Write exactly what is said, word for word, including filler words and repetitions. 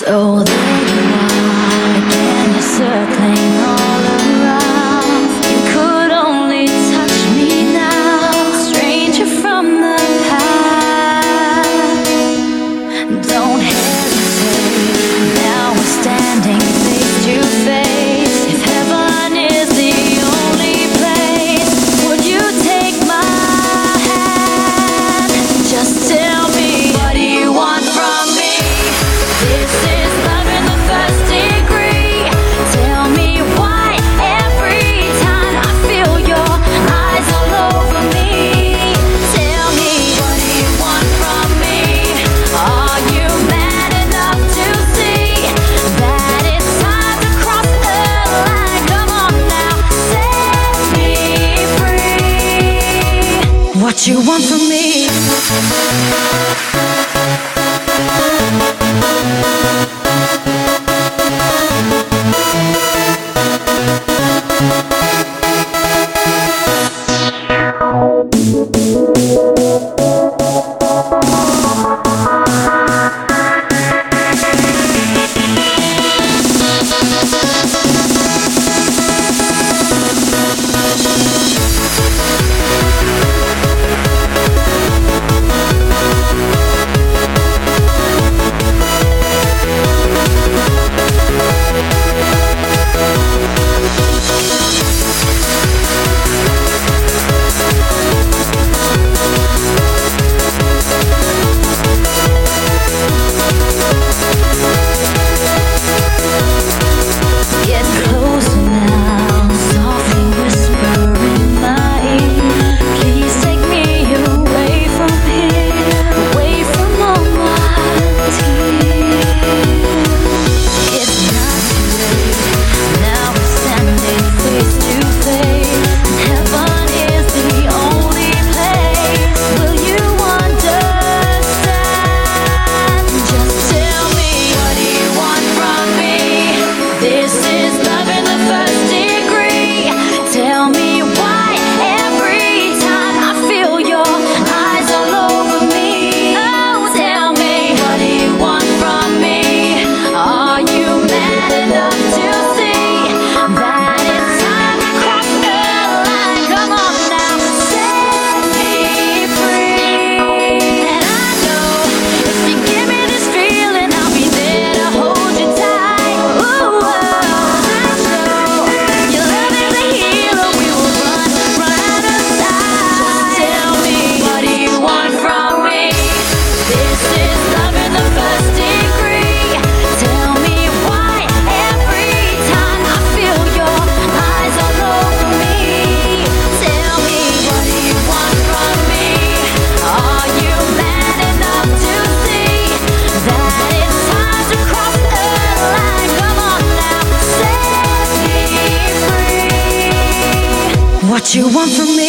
So there you are, again you're circling all around. You could only touch me now, stranger from the past. Don't hesitate, now we're standing face to face. If heaven is the only place, would you take my hand? Just tell me, what do you want from me? This is love in the first degree. Tell me why every time I feel your eyes all over me. Tell me, what do you want from me? Are you mad enough to see that it's time to cross the line? Come on now, set me free. What you want from me? What you want from me?